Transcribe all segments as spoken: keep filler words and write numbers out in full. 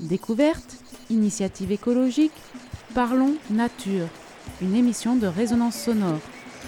Découverte, initiative écologique, parlons nature, une émission de résonance sonore.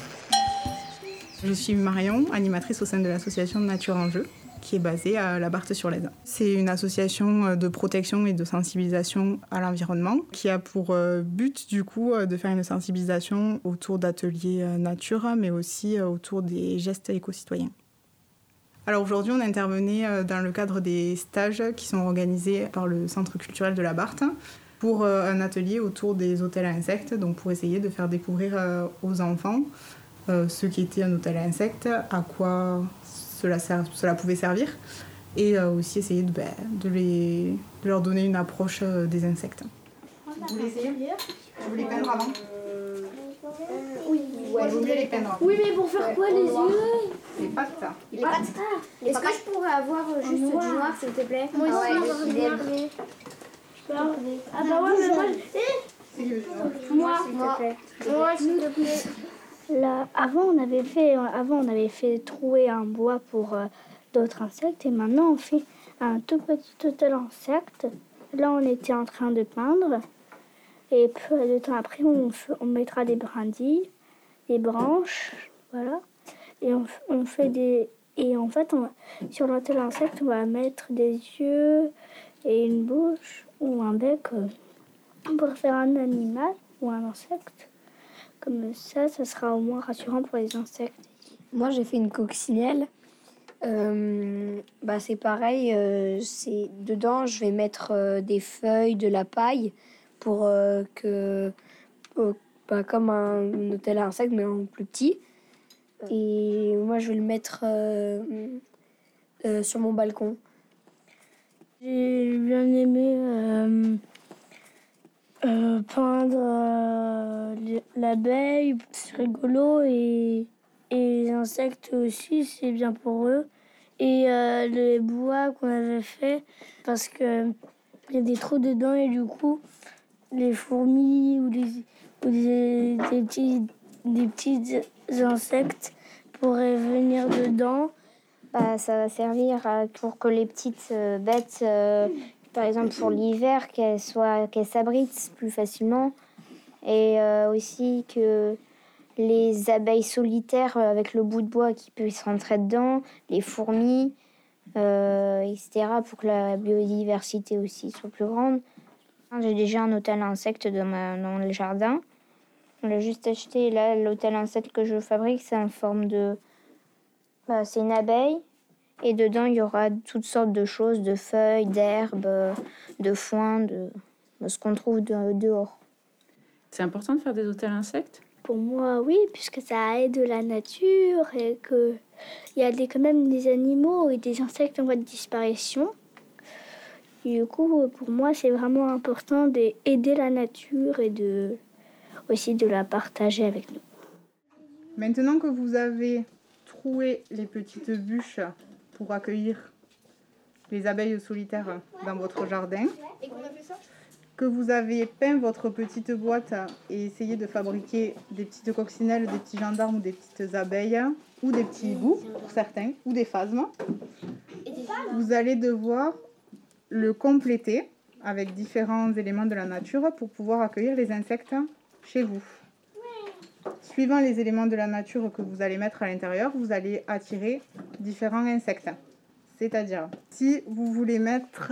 Je suis Marion, animatrice au sein de l'association Nature en Jeu, qui est basée à la Barthe-sur-l'Aisne. C'est une association de protection et de sensibilisation à l'environnement qui a pour but du coup de faire une sensibilisation autour d'ateliers nature, mais aussi autour des gestes éco-citoyens. Alors aujourd'hui, on intervenait dans le cadre des stages qui sont organisés par le Centre culturel de la Barthe pour un atelier autour des hôtels à insectes, donc pour essayer de faire découvrir aux enfants Euh, ce qui était un hôtel à insectes, à quoi cela, ser- cela pouvait servir, et euh, aussi essayer de, bah, de, les, de leur donner une approche euh, des insectes. Vous voulez essayer? Vous voulez peindre avant? euh, Oui, ouais, il vaut mieux les peindre. Oui, mais pour faire quoi, les yeux? Les pattes. Les pattes. Est-ce que je pourrais avoir juste du noir, s'il te plaît? Moi Ah aussi, ouais, on va fidèle. regarder. Ah bah ouais, mais moi... Eh Moi, S'il te plaît. moi, s'il te plaît. Là, avant, on avait fait, avant, on avait fait trouer un bois pour euh, d'autres insectes et maintenant on fait un tout petit hôtel à insectes. Là, on était en train de peindre et peu de temps après, on, f- on mettra des brindilles, des branches, voilà. Et on, f- on fait des et en fait, on va- sur l'hôtel à insectes, on va mettre des yeux et une bouche ou un bec euh, pour faire un animal ou un insecte. Comme ça, ça sera au moins rassurant pour les insectes. Moi, j'ai fait une coccinelle. Euh, bah, c'est pareil. Euh, c'est, dedans, je vais mettre euh, des feuilles, de la paille pour euh, que... euh, bah, comme un, un hôtel à insectes, mais en plus petit. Et moi, je vais le mettre euh, euh, sur mon balcon. J'ai bien aimé euh, euh, peindre euh, l'abeille, c'est rigolo, et, et les insectes aussi, c'est bien pour eux. Et euh, les bois qu'on avait fait, parce qu'il y a des trous dedans et du coup, les fourmis ou, les, ou des, des, petits, des petits insectes pourraient venir dedans. Bah, ça va servir à- pour que les petites euh, bêtes, euh, par exemple pour l'hiver, qu'elles soient, qu'elles s'abritent plus facilement. Et euh, aussi que les abeilles solitaires euh, avec le bout de bois qui puissent rentrer dedans, les fourmis, euh, et cetera, pour que la biodiversité aussi soit plus grande. J'ai déjà un hôtel à insectes dans, ma, dans le jardin. On l'a juste acheté. Là, l'hôtel à insectes que je fabrique, c'est en forme de... Bah, c'est une abeille. Et dedans, il y aura toutes sortes de choses, de feuilles, d'herbes, de foin, de, de ce qu'on trouve de, dehors. C'est important de faire des hôtels à insectes? Pour moi, oui, puisque ça aide la nature et qu'il y a des, quand même des animaux et des insectes en voie de disparition. Et du coup, pour moi, c'est vraiment important d'aider la nature et de, aussi de la partager avec nous. Maintenant que vous avez troué les petites bûches pour accueillir les abeilles solitaires dans votre jardin, que vous avez peint votre petite boîte et essayé de fabriquer des petites coccinelles, des petits gendarmes ou des petites abeilles, ou des petits hiboux pour certains, ou des phasmes, vous allez devoir le compléter avec différents éléments de la nature pour pouvoir accueillir les insectes chez vous. Suivant les éléments de la nature que vous allez mettre à l'intérieur, vous allez attirer différents insectes. C'est-à-dire, si vous voulez mettre,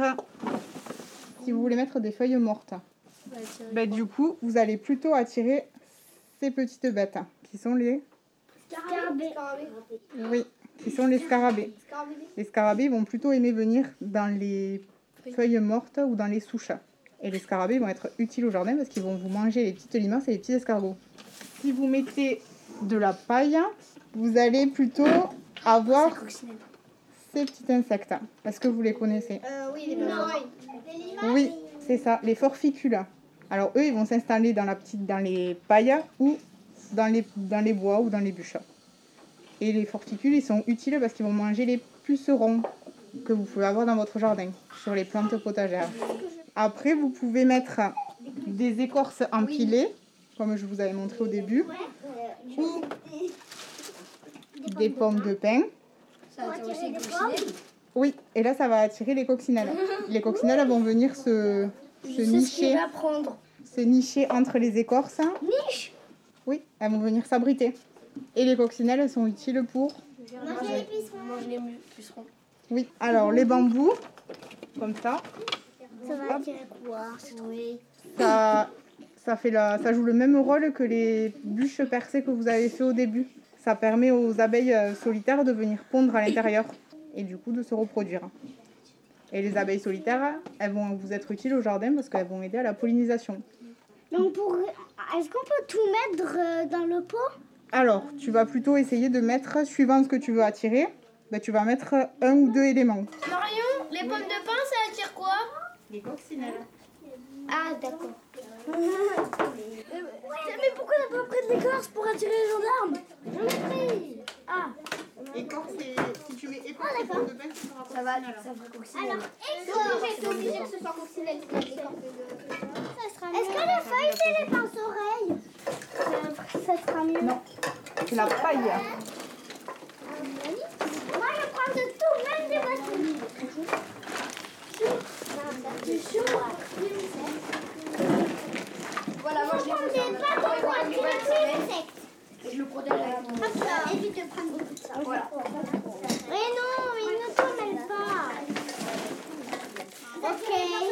si vous voulez mettre des feuilles mortes, ben, du coup, vous allez plutôt attirer ces petites bêtes, qui sont les... Scarabée. Oui, qui sont les scarabées. Les scarabées vont plutôt aimer venir dans les feuilles mortes ou dans les souches. Et les scarabées vont être utiles au jardin parce qu'ils vont vous manger les petites limaces et les petits escargots. Si vous mettez de la paille, vous allez plutôt avoir ces petits insectes. Est-ce que vous les connaissez? Euh, oui, les limaces. Oui, c'est ça, les forficules. Alors eux, ils vont s'installer dans, la petite, dans les pailles ou dans les, dans les bois ou dans les bûches. Et les forficules, ils sont utiles parce qu'ils vont manger les pucerons que vous pouvez avoir dans votre jardin, sur les plantes potagères. Après, vous pouvez mettre des écorces empilées, comme je vous avais montré au début, ou des pommes de pin. Oui, et là, ça va attirer les coccinelles. Les coccinelles elles vont venir se, se nicher. Va prendre. Se nicher entre les écorces. Niche. Oui, elles vont venir s'abriter. Et les coccinelles, elles sont utiles pour... Manger les pucerons. Manger les pucerons. Oui, alors les bambous, comme ça, Ça va attirer quoi? Oui. ça, ça, fait la, ça joue le même rôle que les bûches percées que vous avez fait au début. Ça permet aux abeilles solitaires de venir pondre à l'intérieur et du coup de se reproduire. Et les abeilles solitaires, elles vont vous être utiles au jardin parce qu'elles vont aider à la pollinisation. Donc pour... est-ce qu'on peut tout mettre euh, dans le pot? Alors, tu vas plutôt essayer de mettre, suivant ce que tu veux attirer, ben, tu vas mettre un ou deux éléments. Marion, les pommes de pin, ça attire quoi? Les coccinelles. Ah, d'accord. Mais pourquoi t'as pas pris de l'écorce pour attirer les gendarmes? J'en ai pris. Ah. Écorce, si tu mets écorce et pommes de pin, ça sera Ça va, ça va coccinelle. Alors, écorce. C'est obligé que ce soit coccinelle. Est-ce que les feuilles, c'est les pinces-oreilles? Ça sera mieux. Non, c'est la paille. Moi, je prends de tout, même des bâtons. Du chou. Voilà, moi, je l'ai pas pour attirer les insectes. Je le protège avec mon... Hop là, évite de prendre beaucoup de ça. Voilà. Mais non, il ne t'emmène pas. Ok.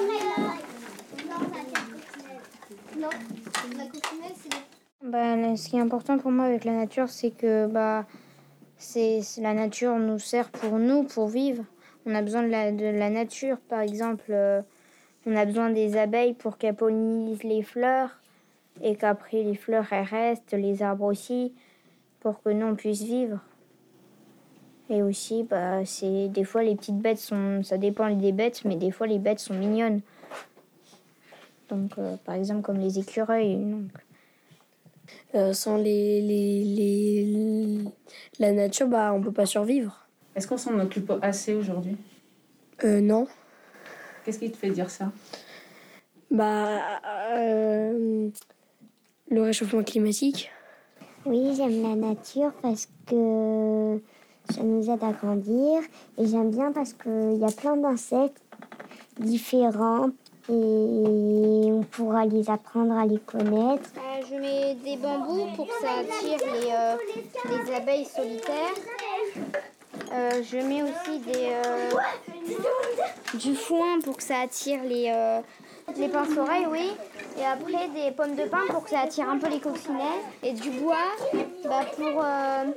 Non, la coccinelle, c'est... Bah, ce qui est important pour moi avec la nature, c'est que bah, c'est, c'est la nature nous sert pour nous, pour vivre. On a besoin de la, de la nature, par exemple, euh, on a besoin des abeilles pour qu'elles pollinisent les fleurs et qu'après les fleurs elles restent, les arbres aussi, pour que nous on puisse vivre. Et aussi, bah, c'est, des fois les petites bêtes sont, ça dépend des bêtes, mais des fois les bêtes sont mignonnes. Donc, euh, par exemple, comme les écureuils. Donc. Euh, sans les, les, les, la nature, bah, on ne peut pas survivre. Est-ce qu'on s'en occupe assez aujourd'hui? Euh, non. Qu'est-ce qui te fait dire ça? Bah, euh, le réchauffement climatique. Oui, j'aime la nature parce que ça nous aide à grandir. Et j'aime bien parce qu'il y a plein d'insectes différents et on pourra les apprendre à les connaître. Euh, je mets des bambous pour que ça attire les, euh, les abeilles solitaires. Euh, je mets aussi des, euh, du foin pour que ça attire les, euh, les pinces-oreilles, oui. Et après des pommes de pin pour que ça attire un peu les coccinelles. Et du bois bah, pour, euh,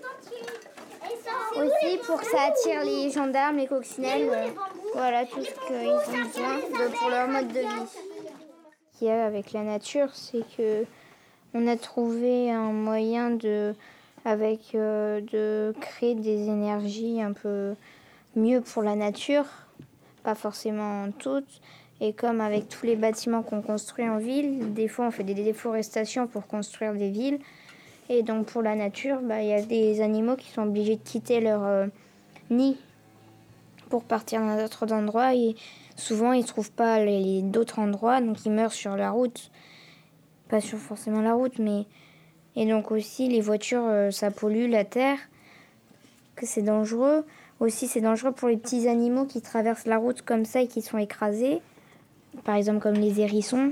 aussi pour que ça attire les gendarmes, les coccinelles. Euh, voilà tout ce qu'ils ont besoin de, pour leur mode de vie. Ce qu'il y a avec la nature, c'est que on a trouvé un moyen de, avec, euh, de créer des énergies un peu mieux pour la nature, pas forcément toutes. Et comme avec tous les bâtiments qu'on construit en ville, des fois on fait des déforestations pour construire des villes. Et donc pour la nature, bah, y a des animaux qui sont obligés de quitter leur euh, nid pour partir dans d'autres endroits. Et souvent ils ne trouvent pas les, les, d'autres endroits, donc ils meurent sur la route. Pas sur forcément la route, mais... Et donc aussi les voitures, euh, ça pollue la terre, que c'est dangereux. Aussi c'est dangereux pour les petits animaux qui traversent la route comme ça et qui sont écrasés. Par exemple comme les hérissons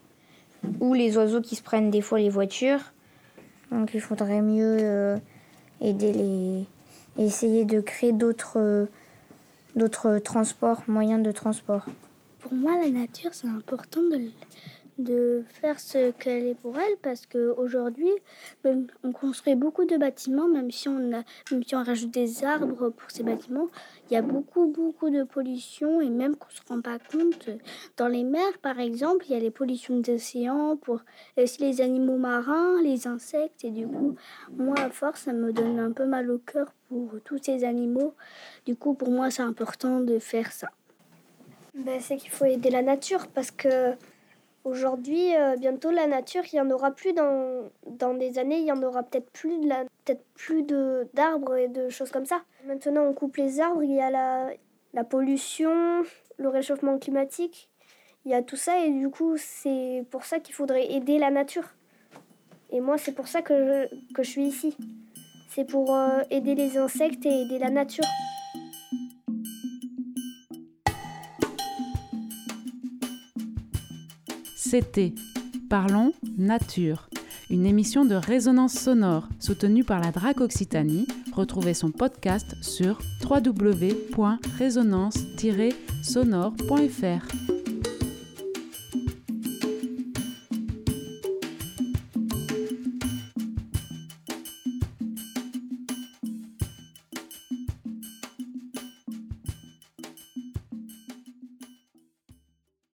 ou les oiseaux qui se prennent des fois les voitures. Donc il faudrait mieux euh, aider les... essayer de créer d'autres, euh, d'autres transports, moyens de transport. Pour moi, la nature, c'est important de, de faire ce qu'elle est pour elle parce qu'aujourd'hui, on construit beaucoup de bâtiments, même si, on a, même si on rajoute des arbres pour ces bâtiments. Il y a beaucoup, beaucoup de pollution et même qu'on ne se rend pas compte. Dans les mers, par exemple, il y a les pollutions des océans, pour aussi les animaux marins, les insectes. Et du coup, moi, à force, ça me donne un peu mal au cœur pour tous ces animaux. Du coup, pour moi, c'est important de faire ça. Ben, c'est qu'il faut aider la nature parce que aujourd'hui, euh, bientôt la nature, il n'y en aura plus dans, dans des années, il y en aura peut-être plus, de la, peut-être plus de, d'arbres et de choses comme ça. Maintenant, on coupe les arbres, il y a la, la pollution, le réchauffement climatique, il y a tout ça et du coup, c'est pour ça qu'il faudrait aider la nature. Et moi, c'est pour ça que je, que je suis ici. C'est pour euh, aider les insectes et aider la nature. C'était Parlons Nature, une émission de résonance sonore soutenue par la D R A C Occitanie. Retrouvez son podcast sur w w w point résonance tiret sonore point f r.